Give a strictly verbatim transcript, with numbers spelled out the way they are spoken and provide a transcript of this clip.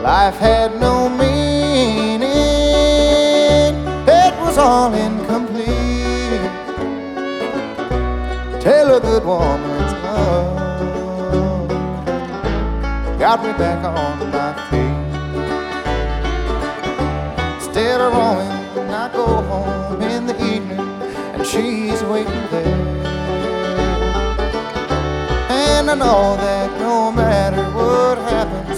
life had no meaning, it was all incomplete till a good woman's love got me back on my feet. Instead of roaming, I go home in the evening and she's waiting there. And I know that no matter what happens,